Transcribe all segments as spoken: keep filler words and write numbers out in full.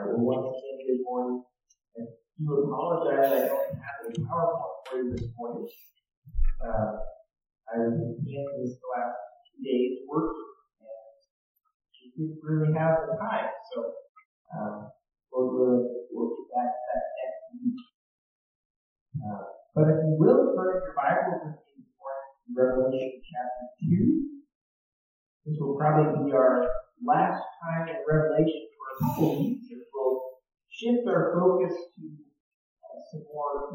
Well, once again, good morning. And do apologize, I don't have a PowerPoint for you this morning. Uh, I've been this the last two days working, and just didn't really have the time. So um, we'll, we'll, we'll get back to that next week. Uh, but if you will, turn in your Bible with me this morning to Revelation chapter two. This will probably be our last time in Revelation for a couple weeks. It will shift our focus to uh, some more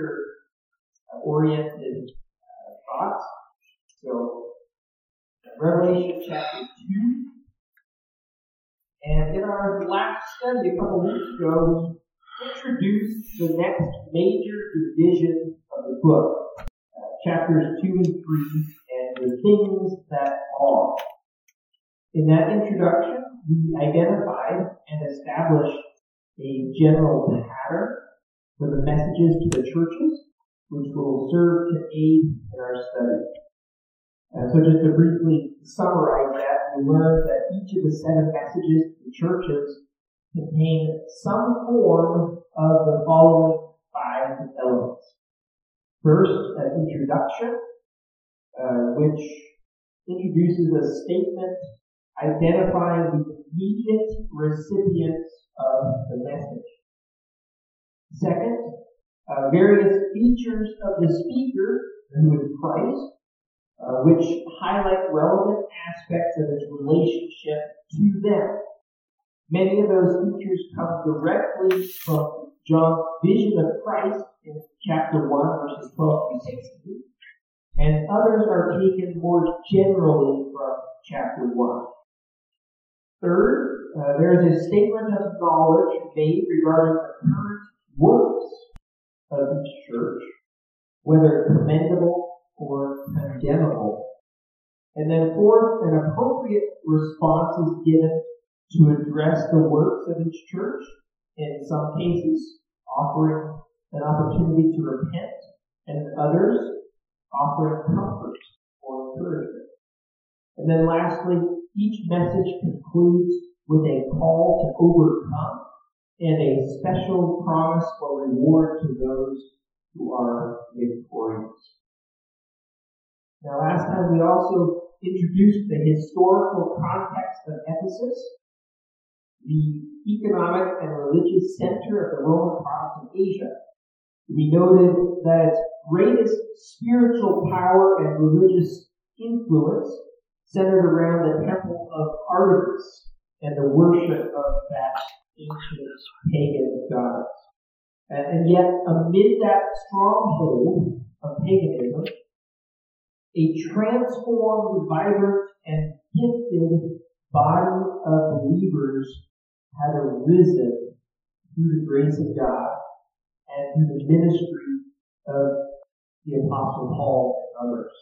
Easter-oriented uh, thoughts. So, uh, Revelation chapter two. And in our last study a couple weeks ago, we introduced the next major division of the book, uh, chapters two and three, and the things that are. In that introduction, we identified and established a general pattern for the messages to the churches, which will serve to aid in our study. Uh, so just to briefly summarize that, we learned that each of the seven messages to the churches contain some form of the following five elements. First, an introduction, uh, which introduces a statement identifying the immediate recipients of the message. Second, uh, various features of the speaker, who is Christ, uh, which highlight relevant aspects of his relationship to them. Many of those features come directly from John's vision of Christ in chapter one, verses twelve through sixteen, and others are taken more generally from chapter one. Third, uh, there is a statement of knowledge made regarding the current works of each church, whether commendable or condemnable. And then fourth, an appropriate response is given to address the works of each church, in some cases offering an opportunity to repent, and in others offering comfort or encouragement. And then lastly, each message concludes with a call to overcome and a special promise or reward to those who are victorious. Now, last time we also introduced the historical context of Ephesus, the economic and religious center of the Roman province of Asia. We noted that its greatest spiritual power and religious influence centered around the temple of Artemis and the worship of that ancient pagan goddess. And, and yet, amid that stronghold of paganism, a transformed, vibrant, and gifted body of believers had arisen through the grace of God and through the ministry of the Apostle Paul and others.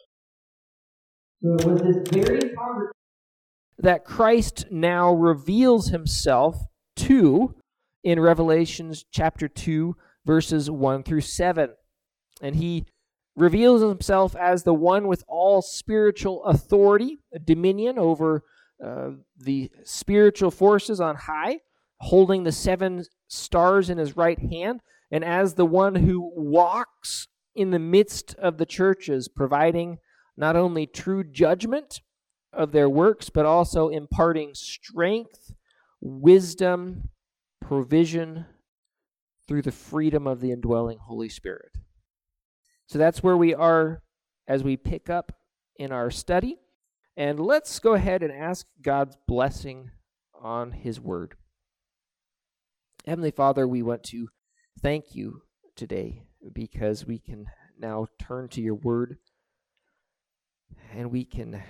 So it was this very congregation that Christ now reveals himself to in Revelation chapter two, verses one through seven. And he reveals himself as the one with all spiritual authority, dominion over uh, the spiritual forces on high, holding the seven stars in his right hand, and as the one who walks in the midst of the churches, providing not only true judgment of their works, but also imparting strength, wisdom, provision through the freedom of the indwelling Holy Spirit. So that's where we are as we pick up in our study. And let's go ahead and ask God's blessing on his word. Heavenly Father, we want to thank you today because we can now turn to your word and we can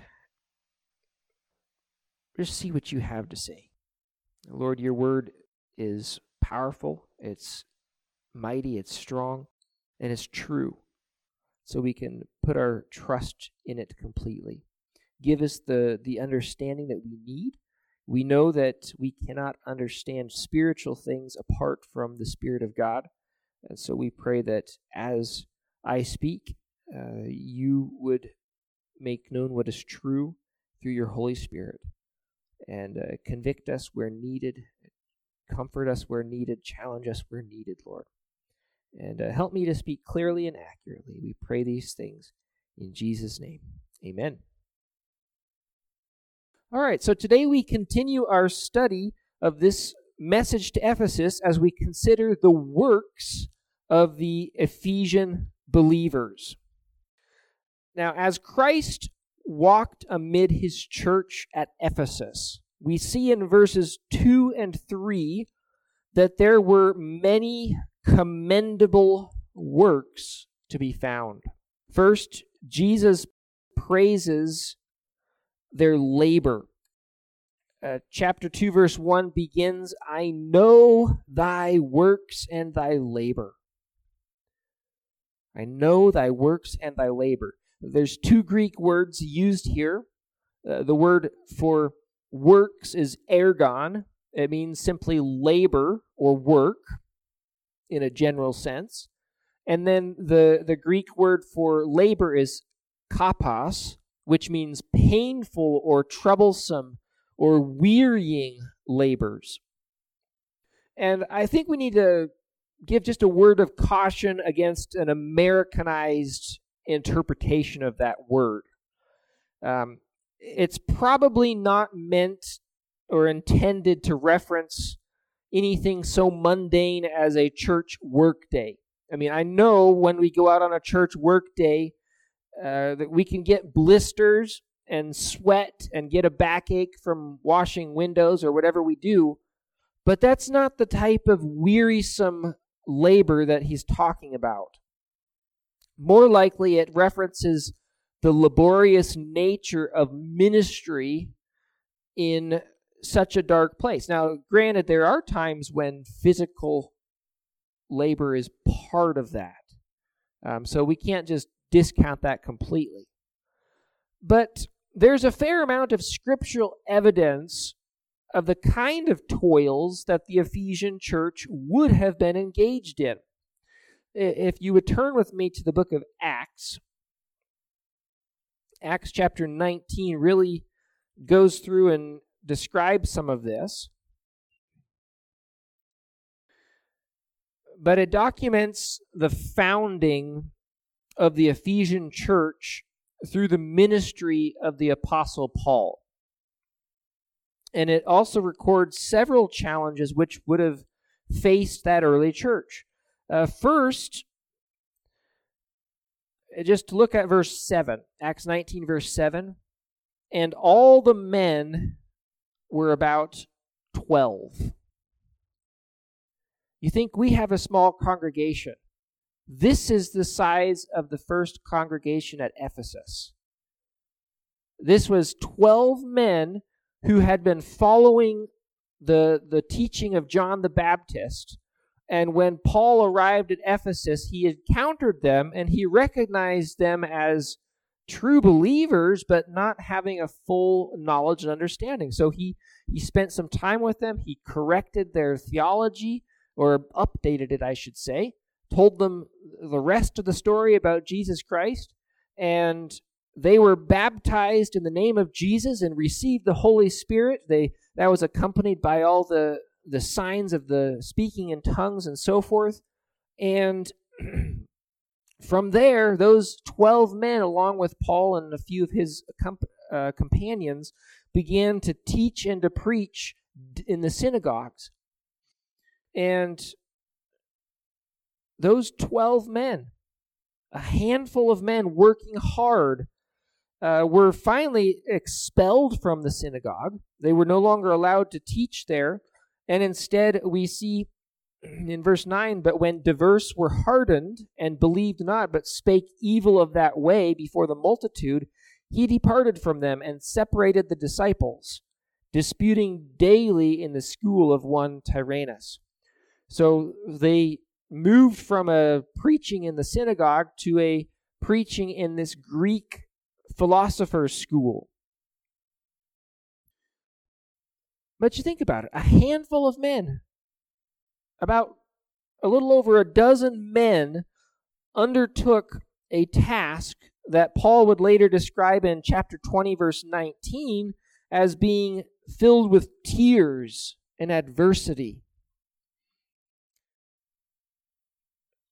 just see what you have to say. Lord, your word is powerful, it's mighty, it's strong, and it's true. So we can put our trust in it completely. Give us the, the understanding that we need. We know that we cannot understand spiritual things apart from the Spirit of God. And so we pray that as I speak, uh, you would make known what is true through your Holy Spirit and uh, convict us where needed, Comfort us where needed. Challenge us where needed, Lord. And uh, help me to speak clearly and accurately. We pray these things in Jesus' name. Amen. All right, so today we continue our study of this message to Ephesus as we consider the works of the Ephesian believers. Now, as Christ walked amid his church at Ephesus, we see in verses two and three that there were many commendable works to be found. First, Jesus praises their labor. Uh, chapter two, verse one begins, I know thy works and thy labor. I know thy works and thy labor. There's two Greek words used here. Uh, the word for works is ergon. It means simply labor or work in a general sense. And then the, the Greek word for labor is kapos, which means painful or troublesome or wearying labors. And I think we need to give just a word of caution against an Americanized interpretation of that word. Um, it's probably not meant or intended to reference anything so mundane as a church workday. I mean, I know when we go out on a church workday uh, that we can get blisters and sweat and get a backache from washing windows or whatever we do, but that's not the type of wearisome labor that he's talking about. More likely, it references the laborious nature of ministry in such a dark place. Now, granted, there are times when physical labor is part of that. Um, so we can't just discount that completely. But there's a fair amount of scriptural evidence of the kind of toils that the Ephesian church would have been engaged in. If you would turn with me to the book of Acts, Acts chapter nineteen really goes through and describes some of this. But it documents the founding of the Ephesian church through the ministry of the Apostle Paul. And it also records several challenges which would have faced that early church. Uh, first, just to look at verse seven, Acts nineteen, verse seven. And all the men were about twelve. You think we have a small congregation. This is the size of the first congregation at Ephesus. This was twelve men who had been following the, the teaching of John the Baptist. And when Paul arrived at Ephesus, he encountered them and he recognized them as true believers, but not having a full knowledge and understanding. So he, he spent some time with them. He corrected their theology, or updated it, I should say, told them the rest of the story about Jesus Christ, and they were baptized in the name of Jesus and received the Holy Spirit. They that was accompanied by all the, the signs of the speaking in tongues and so forth. And from there, those twelve men, along with Paul and a few of his uh, companions, began to teach and to preach in the synagogues. And those twelve men, a handful of men working hard, uh, were finally expelled from the synagogue. They were no longer allowed to teach there. And instead, we see in verse nine, but when diverse were hardened and believed not, but spake evil of that way before the multitude, he departed from them and separated the disciples, disputing daily in the school of one Tyrannus. So they moved from a preaching in the synagogue to a preaching in this Greek philosopher's school. But you think about it, a handful of men, about a little over a dozen men, undertook a task that Paul would later describe in chapter twenty, verse nineteen, as being filled with tears and adversity.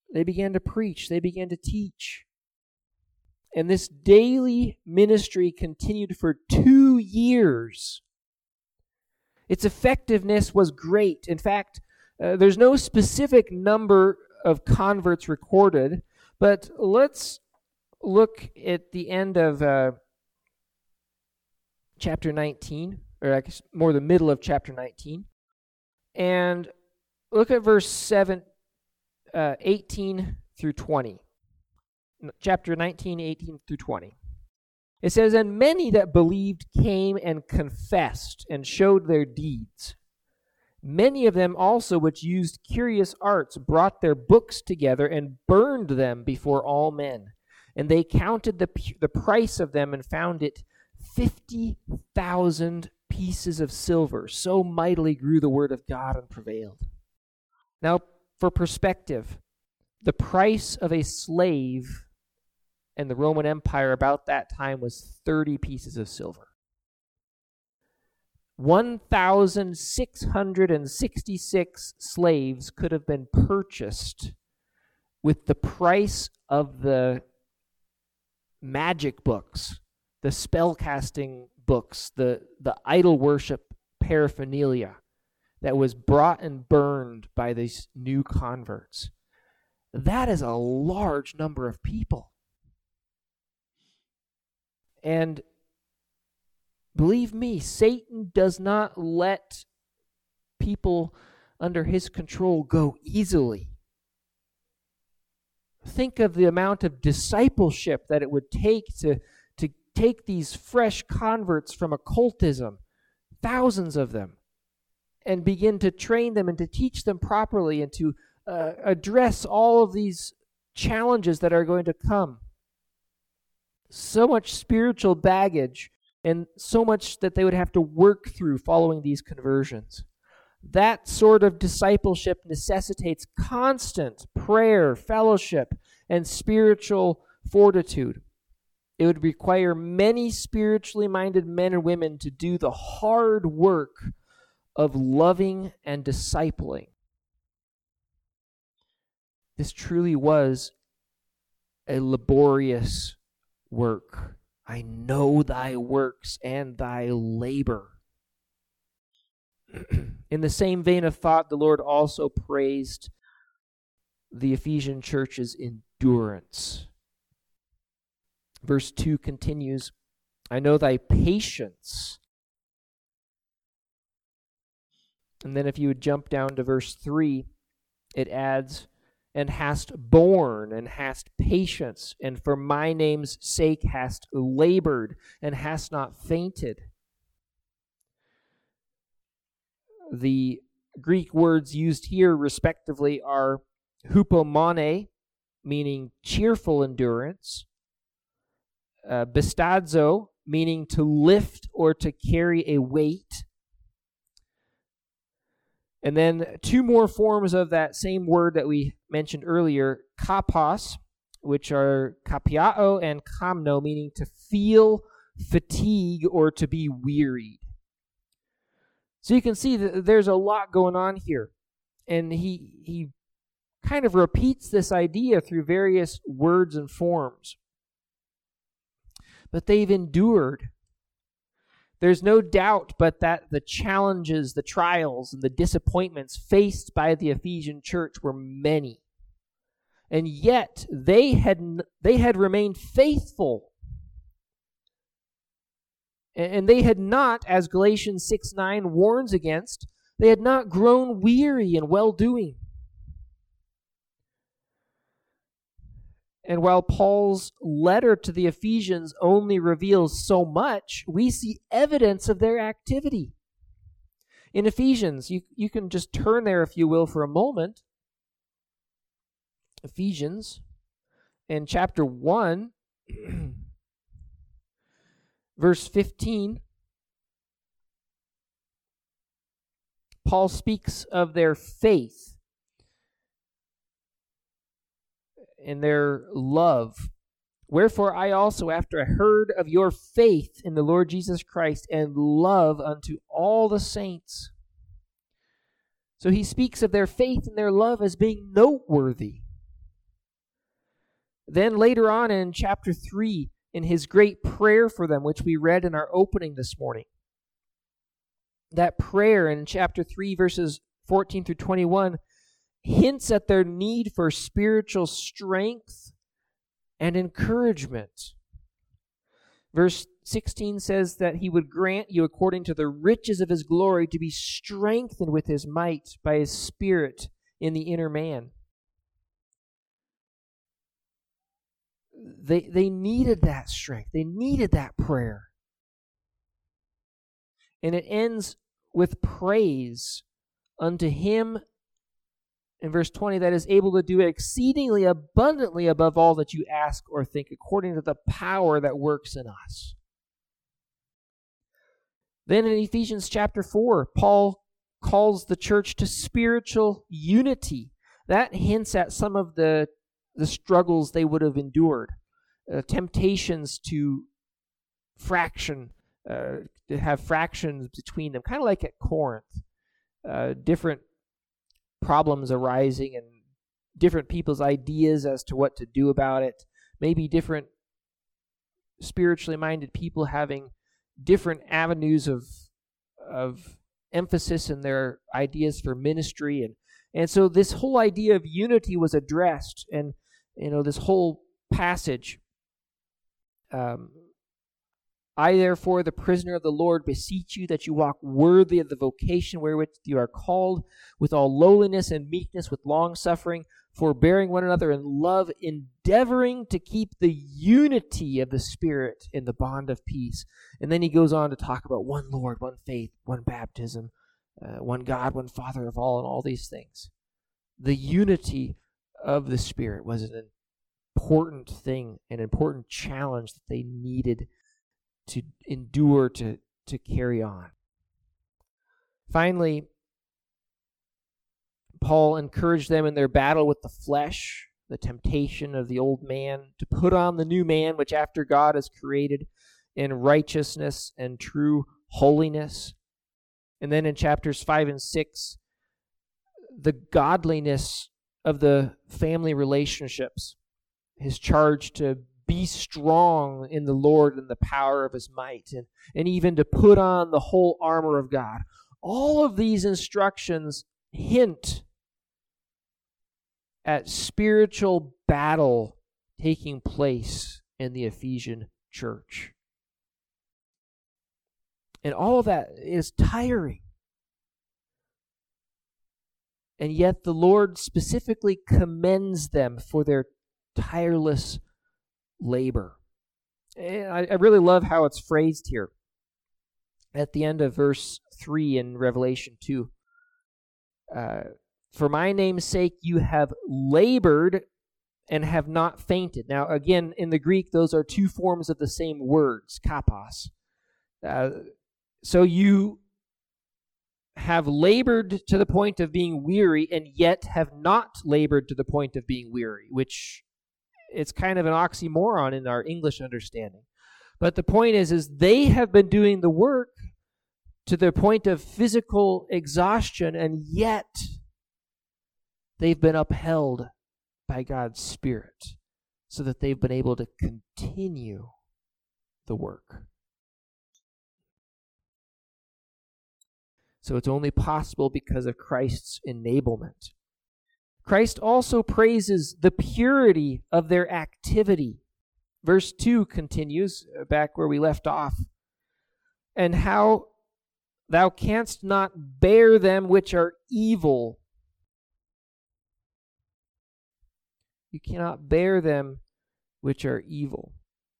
They began to preach. They began to teach. And this daily ministry continued for two years. Its effectiveness was great. In fact, uh, there's no specific number of converts recorded, but let's look at the end of uh, chapter nineteen, or I guess more the middle of chapter nineteen, and look at verse seven, uh, eighteen through twenty. Chapter nineteen, eighteen through twenty. It says, "And many that believed came and confessed and showed their deeds. Many of them also which used curious arts brought their books together and burned them before all men. And they counted the, the price of them and found it fifty thousand pieces of silver. So mightily grew the word of God and prevailed." Now, for perspective, the price of a slave in the Roman Empire about that time was thirty pieces of silver. one thousand six hundred sixty-six slaves could have been purchased with the price of the magic books, the spellcasting books, the, the idol worship paraphernalia that was brought and burned by these new converts. That is a large number of people. And believe me, Satan does not let people under his control go easily. Think of the amount of discipleship that it would take to, to take these fresh converts from occultism, thousands of them, and begin to train them and to teach them properly and to uh, address all of these challenges that are going to come. So much spiritual baggage and so much that they would have to work through following these conversions. That sort of discipleship necessitates constant prayer, fellowship, and spiritual fortitude. It would require many spiritually minded men and women to do the hard work of loving and discipling. This truly was a laborious work. I know thy works and thy labor. In the same vein of thought, the Lord also praised the Ephesian church's endurance. Verse two continues, "I know thy patience." And then if you would jump down to verse three, it adds, "And hast borne, and hast patience, and for my name's sake hast labored, and hast not fainted." The Greek words used here, respectively, are hupomone, meaning cheerful endurance, uh, bistadzo, meaning to lift or to carry a weight, and then two more forms of that same word that we mentioned earlier, kapos, which are kapiao and kamno, meaning to feel fatigue or to be wearied. So you can see that there's a lot going on here. And he he kind of repeats this idea through various words and forms. But they've endured. There's no doubt but that the challenges, the trials, and the disappointments faced by the Ephesian church were many. And yet they had they had remained faithful. And they had not, as Galatians six nine warns against, they had not grown weary in well-doing. And while Paul's letter to the Ephesians only reveals so much, we see evidence of their activity. In Ephesians, you, you can just turn there, if you will, for a moment. Ephesians, in chapter one, verse fifteen, Paul speaks of their faith and their love. "Wherefore I also, after I heard of your faith in the Lord Jesus Christ and love unto all the saints." So he speaks of their faith and their love as being noteworthy. Then later on in chapter three, in his great prayer for them, which we read in our opening this morning, that prayer in chapter three, verses fourteen through twenty-one, hints at their need for spiritual strength and encouragement. Verse sixteen says that he would grant you, according to the riches of his glory, to be strengthened with his might by his Spirit in the inner man. They, they needed that strength. They needed that prayer. And it ends with praise unto him, in verse twenty, that is able to do exceedingly abundantly above all that you ask or think, according to the power that works in us. Then in Ephesians chapter four, Paul calls the church to spiritual unity. That hints at some of the, the struggles they would have endured, uh, temptations to fraction, uh, to have fractions between them, kind of like at Corinth, uh, different problems arising and different people's ideas as to what to do about it, maybe different spiritually minded people having different avenues of of emphasis in their ideas for ministry, and and so this whole idea of unity was addressed, and you know this whole passage. Um, I therefore, the prisoner of the Lord, beseech you that you walk worthy of the vocation wherewith you are called, with all lowliness and meekness, with long suffering, forbearing one another in love, endeavoring to keep the unity of the Spirit in the bond of peace. And then he goes on to talk about one Lord, one faith, one baptism, uh, one God, one Father of all, and all these things. The unity of the Spirit was an important thing, an important challenge that they needed to endure, to, to carry on. Finally, Paul encouraged them in their battle with the flesh, the temptation of the old man, to put on the new man, which after God is created in righteousness and true holiness. And then in chapters five and six, the godliness of the family relationships, his charge to be strong in the Lord and the power of his might, and, and even to put on the whole armor of God. All of these instructions hint at spiritual battle taking place in the Ephesian church. And all of that is tiring. And yet the Lord specifically commends them for their tireless labor. And I, I really love how it's phrased here at the end of verse three in Revelation two. Uh, For my name's sake you have labored and have not fainted. Now again, in the Greek, those are two forms of the same words, kapos. Uh, so you have labored to the point of being weary and yet have not labored to the point of being weary, which it's kind of an oxymoron in our English understanding. But the point is, is they have been doing the work to the point of physical exhaustion, and yet they've been upheld by God's Spirit so that they've been able to continue the work. So it's only possible because of Christ's enablement. Christ also praises the purity of their activity. Verse two continues, back where we left off. And how thou canst not bear them which are evil. You cannot bear them which are evil.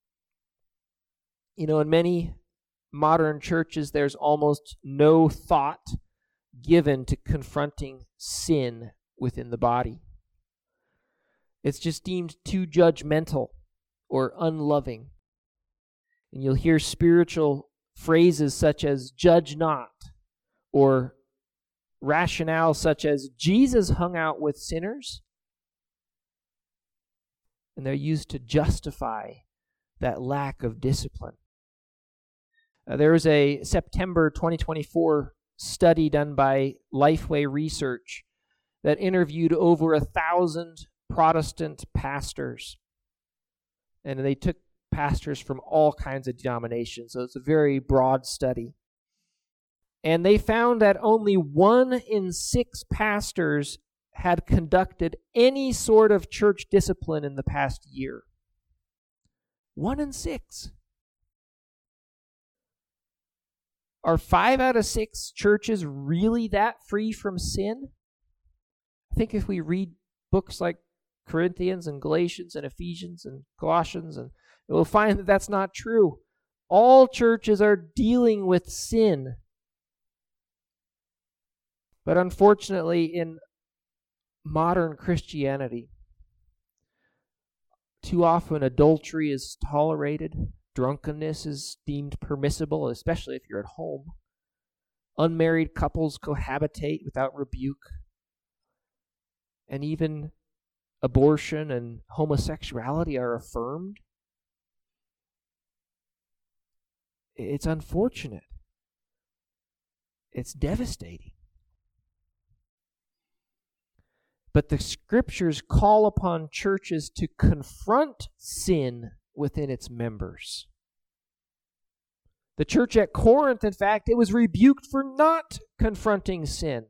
You know, in many modern churches, there's almost no thought given to confronting sin within the body. It's just deemed too judgmental or unloving. And you'll hear spiritual phrases such as judge not, or rationale such as Jesus hung out with sinners, and they're used to justify that lack of discipline. Uh, there was a September twenty twenty-four study done by Lifeway Research that interviewed over a thousand Protestant pastors And they took pastors from all kinds of denominations, so it's a very broad study. And they found that only one in six pastors had conducted any sort of church discipline in the past year. One in six. Are five out of six churches really that free from sin? I think if we read books like Corinthians and Galatians and Ephesians and Colossians, and we'll find that that's not true. All churches are dealing with sin. But unfortunately, in modern Christianity, too often adultery is tolerated, drunkenness is deemed permissible, especially if you're at home. Unmarried couples cohabitate without rebuke. And even abortion and homosexuality are affirmed. It's unfortunate. It's devastating. But the Scriptures call upon churches to confront sin within its members. The church at Corinth, in fact, it was rebuked for not confronting sin.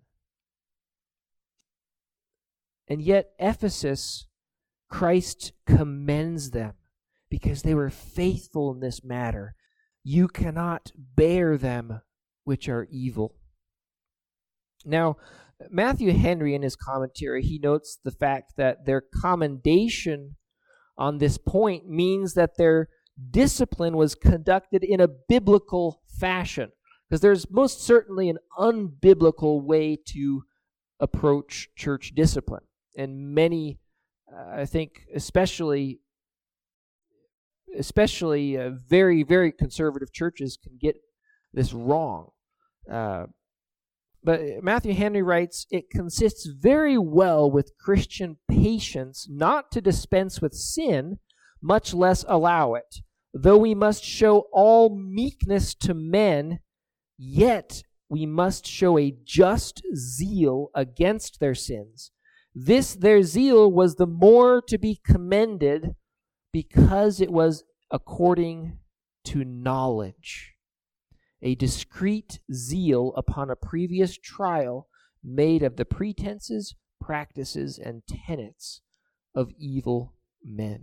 And yet Ephesus, Christ commends them because they were faithful in this matter. You cannot bear them which are evil. Now, Matthew Henry, in his commentary, he notes the fact that their commendation on this point means that their discipline was conducted in a biblical fashion, because there's most certainly an unbiblical way to approach church discipline. And many, uh, I think, especially, especially uh, very, very conservative churches can get this wrong. Uh, But Matthew Henry writes, it consists very well with Christian patience not to dispense with sin, much less allow it. Though we must show all meekness to men, yet we must show a just zeal against their sins. This their zeal was the more to be commended because it was according to knowledge. A discreet zeal upon a previous trial made of the pretenses, practices, and tenets of evil men.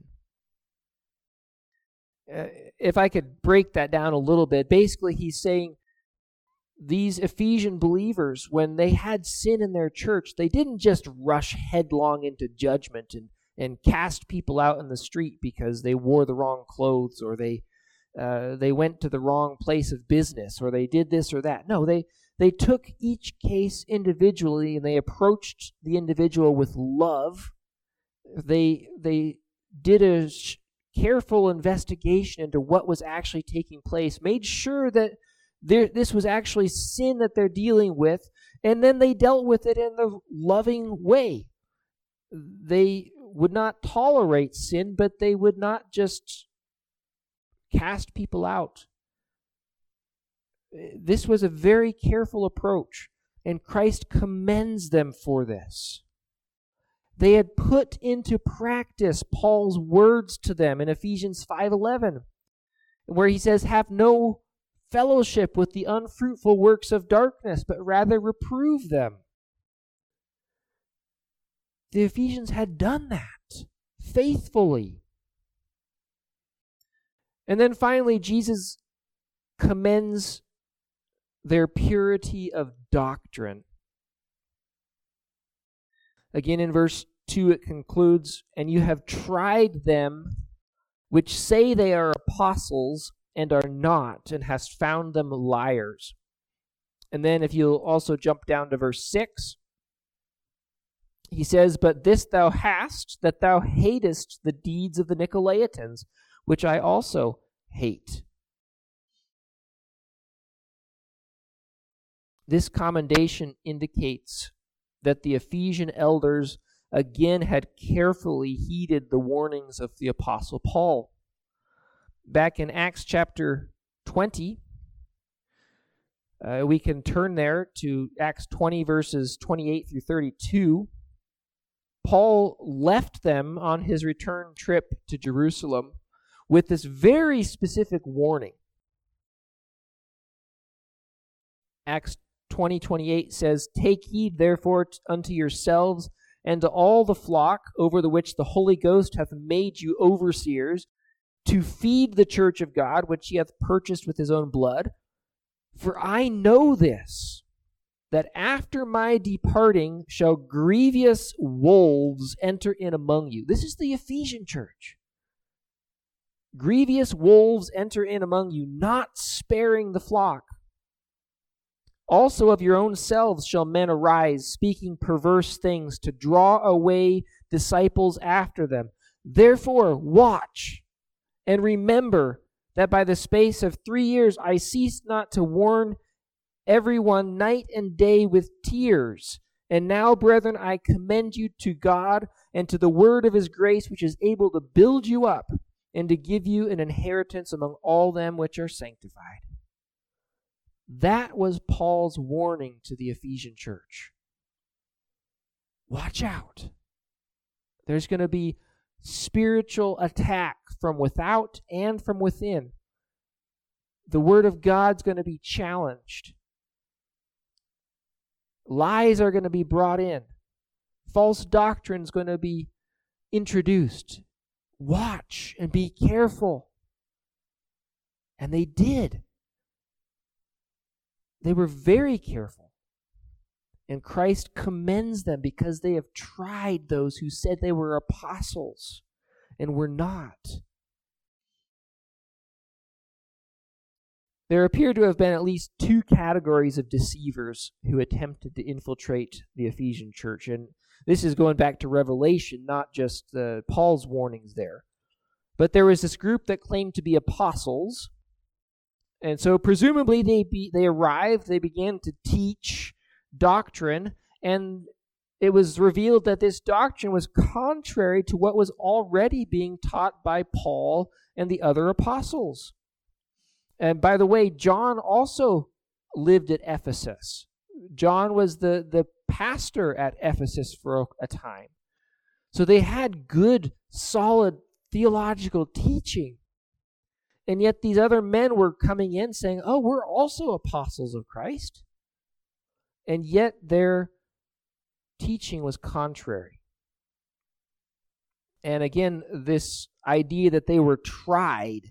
Uh, if I could break that down a little bit, basically he's saying these Ephesian believers, when they had sin in their church, they didn't just rush headlong into judgment and, and cast people out in the street because they wore the wrong clothes or they Uh, they went to the wrong place of business, or they did this or that. No, they they took each case individually, and they approached the individual with love. They they did a sh- careful investigation into what was actually taking place, made sure that there, this was actually sin that they're dealing with, and then they dealt with it in the loving way. They would not tolerate sin, but they would not just cast people out. This was a very careful approach, and Christ commends them for this. They had put into practice Paul's words to them in Ephesians five eleven, where he says, "Have no fellowship with the unfruitful works of darkness, but rather reprove them." The Ephesians had done that faithfully. And then finally, Jesus commends their purity of doctrine. Again, in verse two, it concludes, "And you have tried them which say they are apostles and are not, and hast found them liars." And then if you'll also jump down to verse six, he says, "But this thou hast, that thou hatest the deeds of the Nicolaitans, which I also hate." This commendation indicates that the Ephesian elders again had carefully heeded the warnings of the Apostle Paul. Back in Acts chapter twenty, uh, we can turn there to Acts twenty, verses twenty-eight through thirty-two. Paul left them on his return trip to Jerusalem with this very specific warning. Acts twenty twenty-eight says, "Take heed therefore unto yourselves and to all the flock over the which the Holy Ghost hath made you overseers, to feed the church of God, which he hath purchased with his own blood. For I know this, that after my departing shall grievous wolves enter in among you." This is the Ephesian church. "Grievous wolves enter in among you, not sparing the flock. Also of your own selves shall men arise, speaking perverse things, to draw away disciples after them. Therefore watch, and remember that by the space of three years I ceased not to warn everyone night and day with tears. And now, brethren, I commend you to God and to the word of his grace, which is able to build you up and to give you an inheritance among all them which are sanctified." That was Paul's warning to the Ephesian church. Watch out. There's going to be spiritual attack from without and from within. The word of God's going to be challenged. Lies are going to be brought in. False doctrine is going to be introduced. Watch and be careful. And they did. They were very careful. And Christ commends them because they have tried those who said they were apostles and were not. There appear to have been at least two categories of deceivers who attempted to infiltrate the Ephesian church. And this is going back to Revelation, not just uh, Paul's warnings there. But there was this group that claimed to be apostles. And so presumably they be, they arrived, they began to teach doctrine, and it was revealed that this doctrine was contrary to what was already being taught by Paul and the other apostles. And by the way, John also lived at Ephesus. John was the, the pastor at Ephesus for a, a time. So they had good, solid theological teaching. And yet these other men were coming in saying, "Oh, we're also apostles of Christ." And yet their teaching was contrary. And again, this idea that they were tried,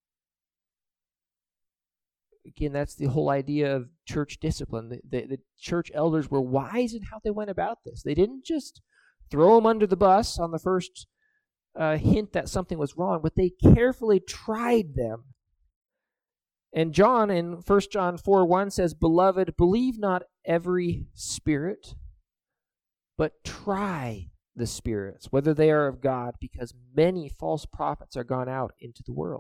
again, that's the whole idea of church discipline. The, the, the church elders were wise in how they went about this. They didn't just throw them under the bus on the first uh, hint that something was wrong, but they carefully tried them. And John in First John four one says, "Beloved, believe not every spirit, but try the spirits, whether they are of God, because many false prophets are gone out into the world."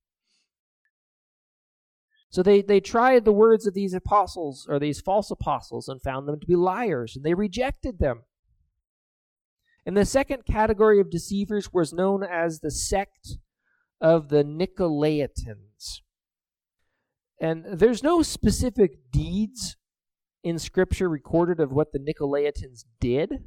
So they, they tried the words of these apostles, or these false apostles, and found them to be liars, and they rejected them. And the second category of deceivers was known as the sect of the Nicolaitans. And there's no specific deeds in Scripture recorded of what the Nicolaitans did,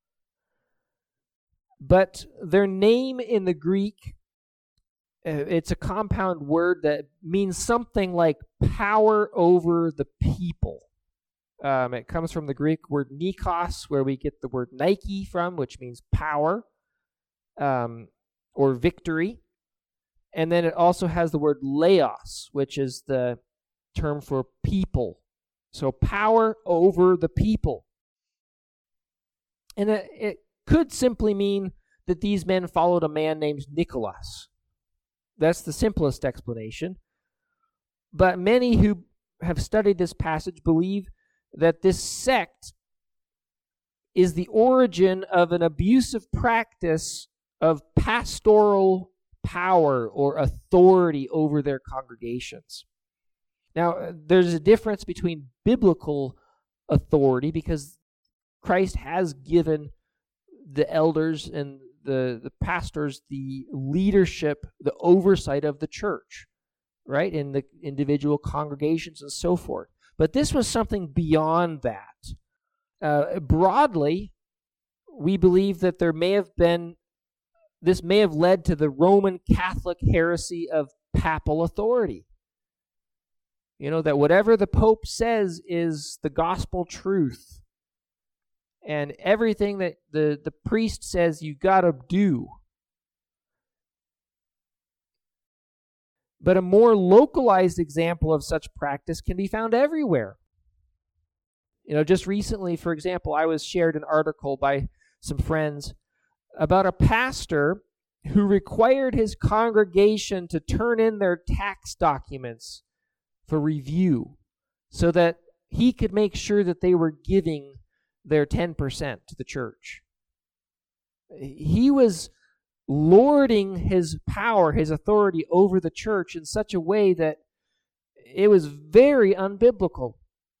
but their name in the Greek, it's a compound word that means something like power over the people. Um, it comes from the Greek word nikos, where we get the word Nike from, which means power um, or victory. And then it also has the word laos, which is the term for people. So power over the people. And it, it could simply mean that these men followed a man named Nicholas. That's the simplest explanation. But many who have studied this passage believe that this sect is the origin of an abusive practice of pastoral power or authority over their congregations. Now, there's a difference between biblical authority, because Christ has given the elders and the, the pastors the leadership, the oversight of the church, right, in the individual congregations and so forth. But this was something beyond that. Uh, broadly, we believe that there may have been this may have led to the Roman Catholic heresy of papal authority. You know, that whatever the Pope says is the gospel truth. And everything that the, the priest says you got to do. But a more localized example of such practice can be found everywhere. You know, just recently, for example, I was shared an article by some friends about a pastor who required his congregation to turn in their tax documents for review so that he could make sure that they were giving their ten percent to the church. He was lording his power, his authority over the church in such a way that it was very unbiblical.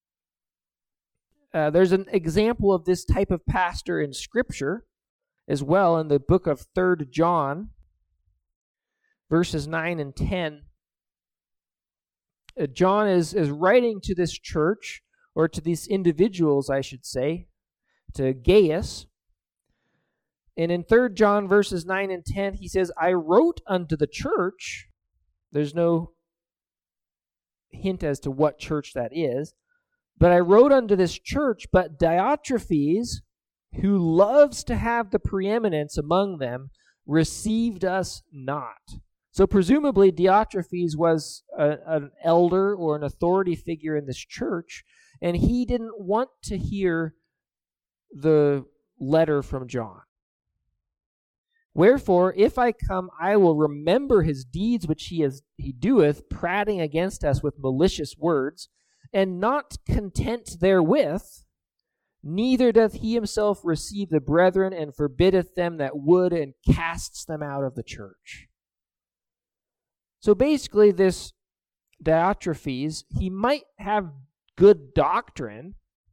Uh, there's an example of this type of pastor in Scripture as well in the book of Third John, verses nine and ten. Uh, John is, is writing to this church, or to these individuals, I should say, to Gaius. And in Third John verses nine and ten, he says, I wrote unto the church. There's no hint as to what church that is. But I wrote unto this church, but Diotrephes, who loves to have the preeminence among them, received us not. So presumably Diotrephes was a, an elder or an authority figure in this church, and he didn't want to hear the letter from John. Wherefore, if I come, I will remember his deeds which he is he doeth, prating against us with malicious words, and not content therewith, neither doth he himself receive the brethren, and forbiddeth them that would, and casts them out of the church. So basically, this Diotrephes, he might have good doctrine,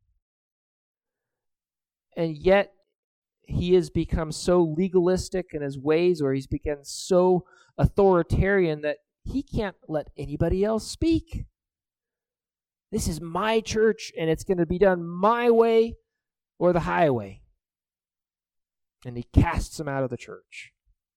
and yet he has become so legalistic in his ways, or he's become so authoritarian that he can't let anybody else speak. This is my church, and it's going to be done my way or the highway. And he casts them out of the church.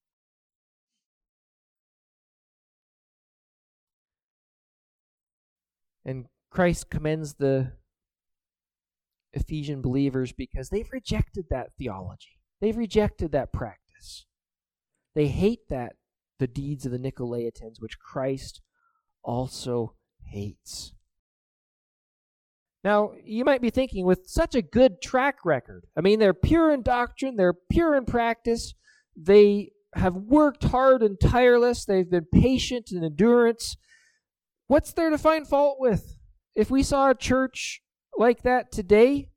And Christ commends the Ephesian believers because they've rejected that theology. They've rejected that practice. They hate that, the deeds of the Nicolaitans, which Christ also hates. Now, you might be thinking, with such a good track record, I mean, they're pure in doctrine, they're pure in practice, they have worked hard and tireless, they've been patient in endurance. What's there to find fault with? If we saw a church like that today,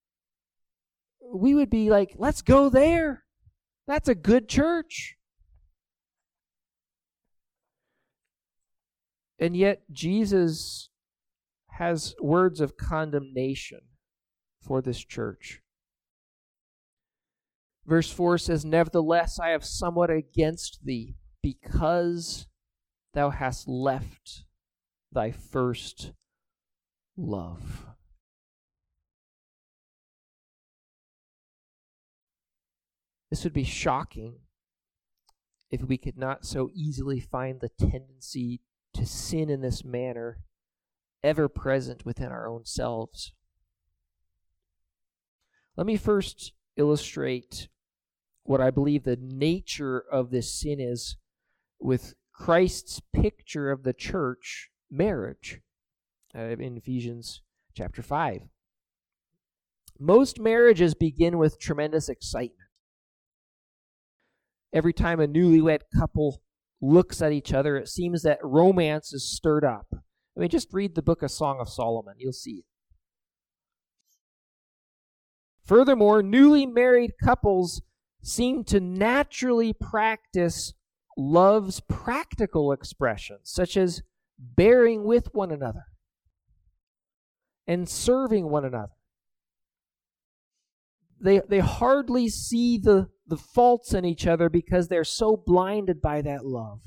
we would be like, let's go there. That's a good church. And yet Jesus has words of condemnation for this church. Verse four says, Nevertheless, I have somewhat against thee, because thou hast left thy first love. This would be shocking if we could not so easily find the tendency to sin in this manner ever present within our own selves. Let me first illustrate what I believe the nature of this sin is with Christ's picture of the church marriage uh, in Ephesians chapter five. Most marriages begin with tremendous excitement. Every time a newlywed couple looks at each other, it seems that romance is stirred up. I mean, just read the book of Song of Solomon. You'll see it. Furthermore, newly married couples seem to naturally practice love's practical expressions, such as bearing with one another and serving one another. They, they hardly see the, the faults in each other because they're so blinded by that love.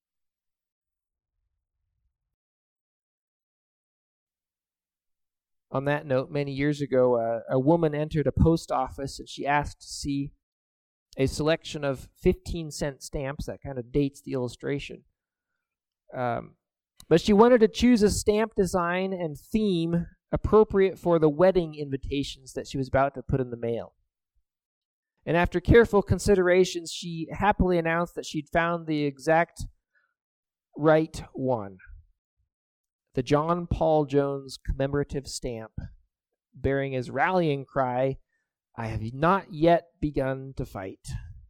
On that note, many years ago, uh, a woman entered a post office and she asked to see a selection of fifteen cent stamps. That kind of dates the illustration. Um, but she wanted to choose a stamp design and theme appropriate for the wedding invitations that she was about to put in the mail. And after careful consideration, she happily announced that she'd found the exact right one. The John Paul Jones commemorative stamp, bearing his rallying cry, "I have not yet begun to fight."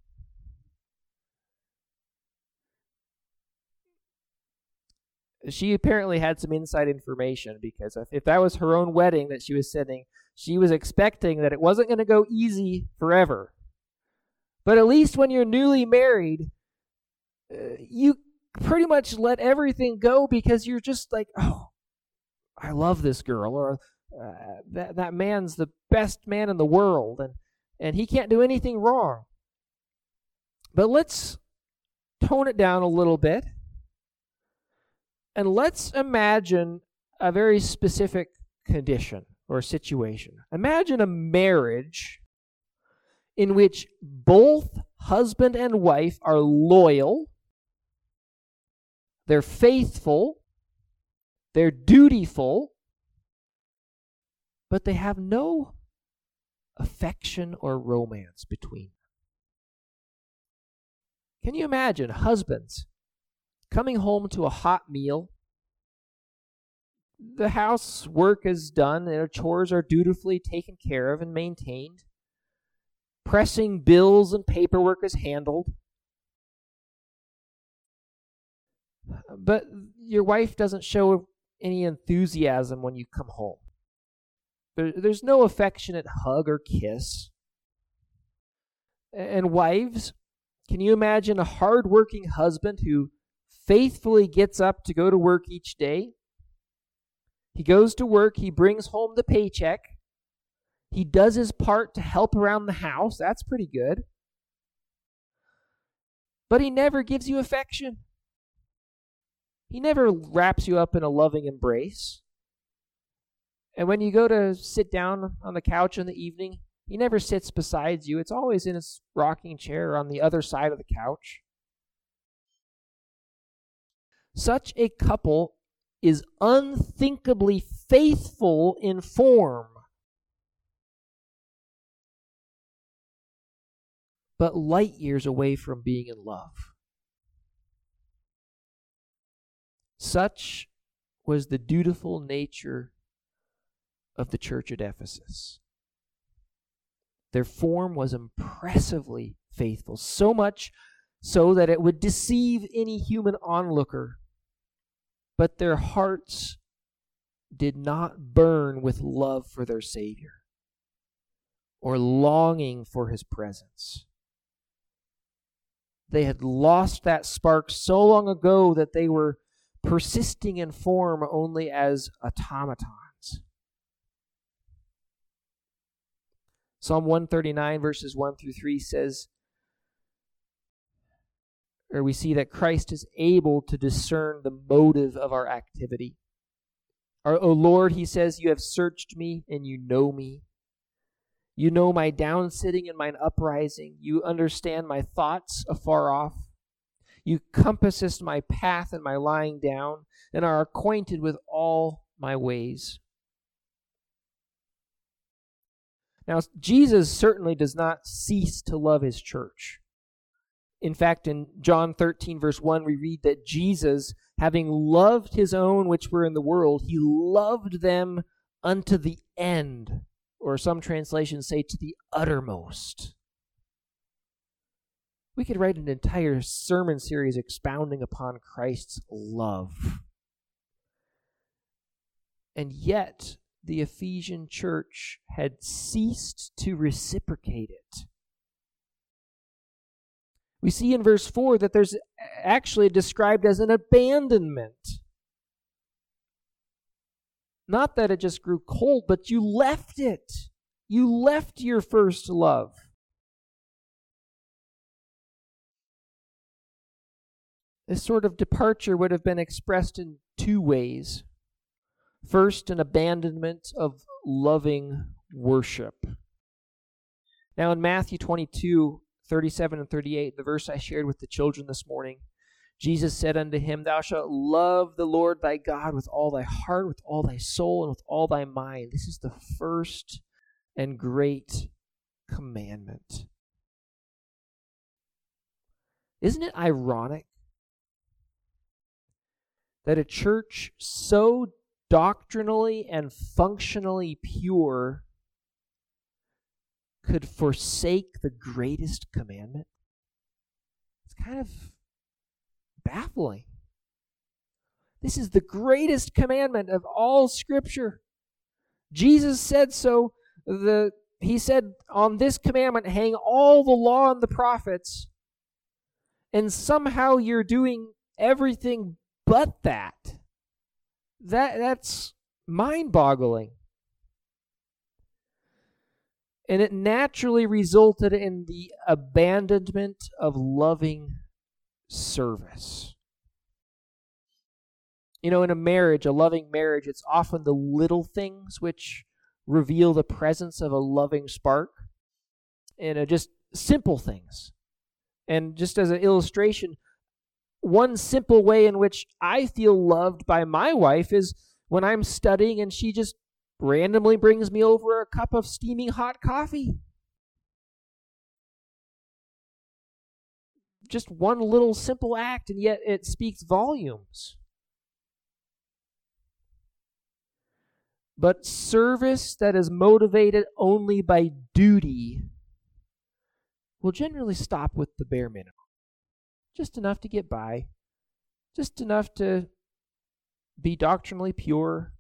She apparently had some inside information, because if, if that was her own wedding that she was sending, she was expecting that it wasn't going to go easy forever. But at least when you're newly married, uh, you pretty much let everything go, because you're just like, oh, I love this girl, or uh, that, that man's the best man in the world, and, and he can't do anything wrong. But let's tone it down a little bit. And let's imagine a very specific condition or situation. Imagine a marriage in which both husband and wife are loyal, they're faithful, they're dutiful, but they have no affection or romance between them. Can you imagine husbands coming home to a hot meal? The housework is done, and chores are dutifully taken care of and maintained. Pressing bills and paperwork is handled. But your wife doesn't show any enthusiasm when you come home. There, there's no affectionate hug or kiss. And wives, can you imagine a hard-working husband who faithfully gets up to go to work each day? He goes to work, he brings home the paycheck, he does his part to help around the house. That's pretty good. But he never gives you affection. He never wraps you up in a loving embrace. And when you go to sit down on the couch in the evening, he never sits beside you. It's always in his rocking chair on the other side of the couch. Such a couple is unthinkably faithful in form, but light years away from being in love. Such was the dutiful nature of the church at Ephesus. Their form was impressively faithful, so much so that it would deceive any human onlooker. But their hearts did not burn with love for their Savior or longing for his presence. They had lost that spark so long ago that they were persisting in form only as automatons. Psalm one thirty-nine verses one through three says, or we see that Christ is able to discern the motive of our activity. Our, O Lord, he says, you have searched me and you know me. You know my downsitting and mine uprising. You understand my thoughts afar off. You compassest my path and my lying down, and are acquainted with all my ways. Now, Jesus certainly does not cease to love his church. In fact, in John thirteen, verse one, we read that Jesus, having loved his own which were in the world, he loved them unto the end, or some translations say to the uttermost. We could write an entire sermon series expounding upon Christ's love. And yet, the Ephesian church had ceased to reciprocate it. We see in verse four that there's actually described as an abandonment. Not that it just grew cold, but you left it. You left your first love. This sort of departure would have been expressed in two ways. First, an abandonment of loving worship. Now in Matthew twenty-two, thirty-seven and thirty-eight, the verse I shared with the children this morning, Jesus said unto him, Thou shalt love the Lord thy God with all thy heart, with all thy soul, and with all thy mind. This is the first and great commandment. Isn't it ironic that a church so doctrinally and functionally pure could forsake the greatest commandment? It's kind of baffling. This is the greatest commandment of all Scripture. Jesus said so. The He said, on this commandment hang all the law and the prophets. And somehow you're doing everything but that. That that's mind-boggling. And it naturally resulted in the abandonment of loving service. You know, in a marriage, a loving marriage, it's often the little things which reveal the presence of a loving spark, and uh, just simple things. And just as an illustration, one simple way in which I feel loved by my wife is when I'm studying and she just randomly brings me over a cup of steaming hot coffee. Just one little simple act, and yet it speaks volumes. But service that is motivated only by duty will generally stop with the bare minimum. Just enough to get by. Just enough to be doctrinally pure.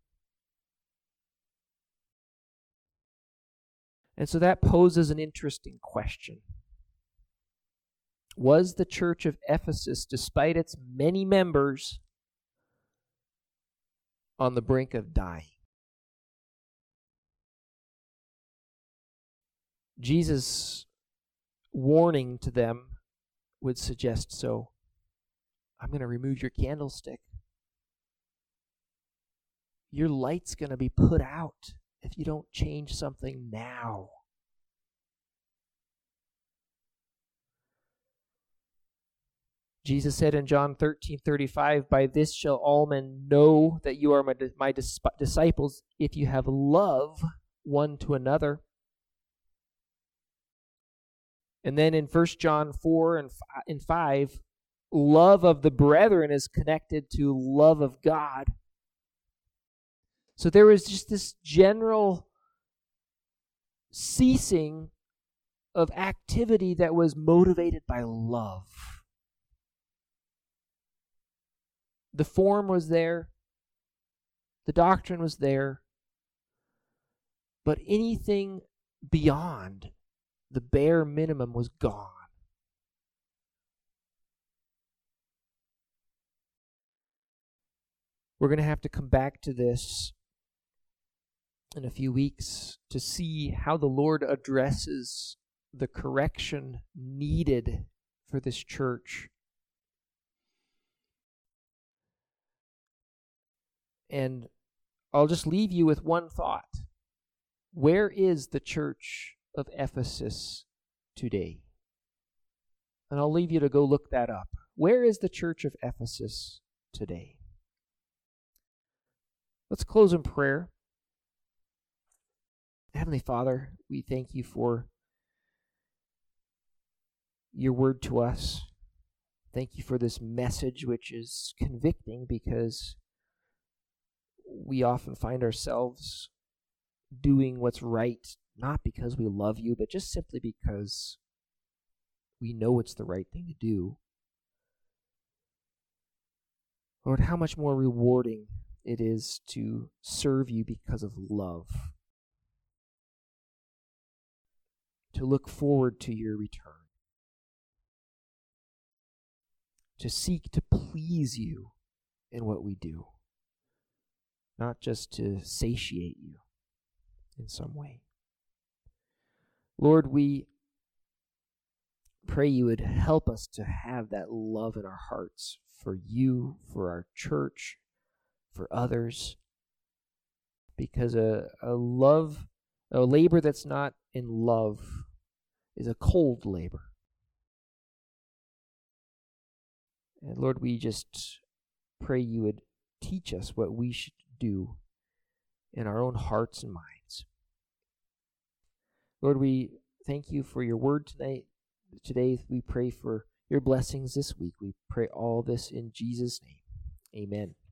And so that poses an interesting question. Was the church of Ephesus, despite its many members, on the brink of dying? Jesus' warning to them would suggest so. I'm going to remove your candlestick. Your light's going to be put out if you don't change something now. Jesus said in John thirteen thirty-five, By this shall all men know that you are my, my dis- disciples, if you have love one to another. And then in First John four and five, love of the brethren is connected to love of God. So there was just this general ceasing of activity that was motivated by love. The form was there. The doctrine was there. But anything beyond the bare minimum was gone. We're going to have to come back to this in a few weeks to see how the Lord addresses the correction needed for this church. And I'll just leave you with one thought. Where is the church of Ephesus today? And I'll leave you to go look that up. Where is the church of Ephesus today? Let's close in prayer. Heavenly Father, we thank you for your word to us. Thank you for this message, which is convicting because we often find ourselves doing what's right, not because we love you, but just simply because we know it's the right thing to do. Lord, how much more rewarding it is to serve you because of love, to look forward to your return, to seek to please you in what we do, not just to satiate you in some way. Lord, we pray you would help us to have that love in our hearts for you, for our church, for others, because a, a love, a labor that's not in love is a cold labor. And Lord, we just pray you would teach us what we should do in our own hearts and minds. Lord, we thank you for your word tonight. Today we pray for your blessings this week. We pray all this in Jesus' name. Amen.